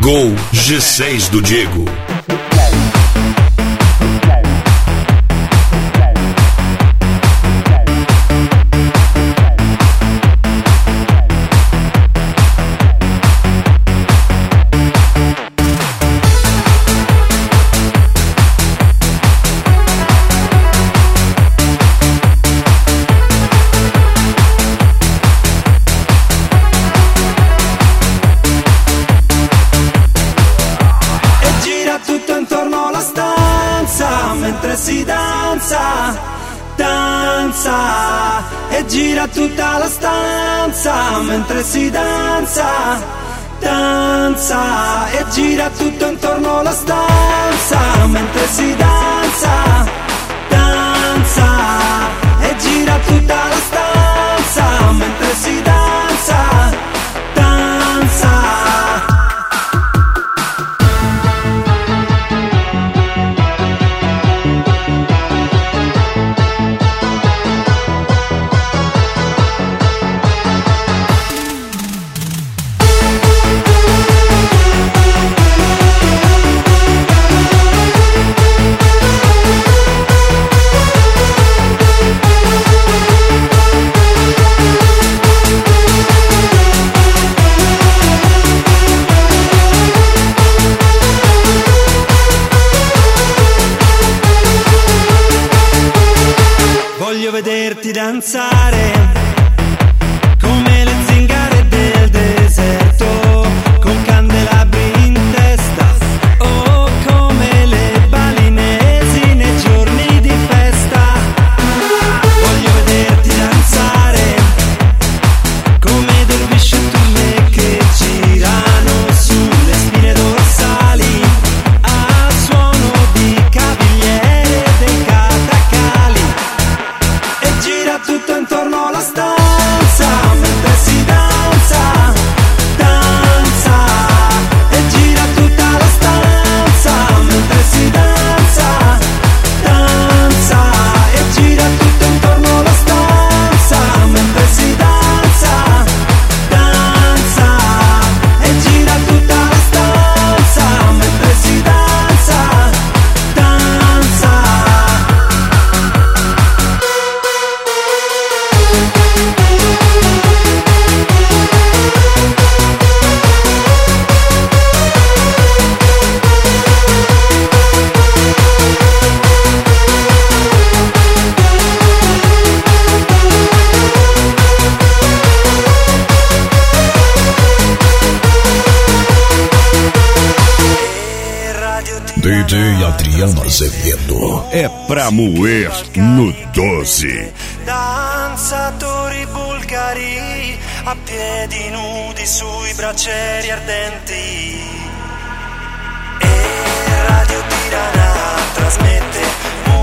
Chegou G6 do Diego. E gira tutta la stanza mentre si danza, danza. E gira tutto intorno alla stanza mentre si danza, danza. E gira tutta la stanza mentre si danza, danza. Voglio vederti danzare come le zingare del deserto, con candelabri in testa, o come le balinesi nei giorni di festa. Voglio vederti danzare come dervisci e turme che girano sulle spine dorsali a suono di cavigliere dei catacali. Gira tutto intorno alla stanza mentre si danza, danza. E gira tutta la stanza mentre si danza, danza. E gira tutto intorno alla stanza mentre si danza, danza. E gira tutta la stanza mentre si danza, danza. DJ Adriano Azevedo é pra moer no 12. Danzatori bulgari a piedi nudi sui braccieri ardenti. E Radio Tirana trasmette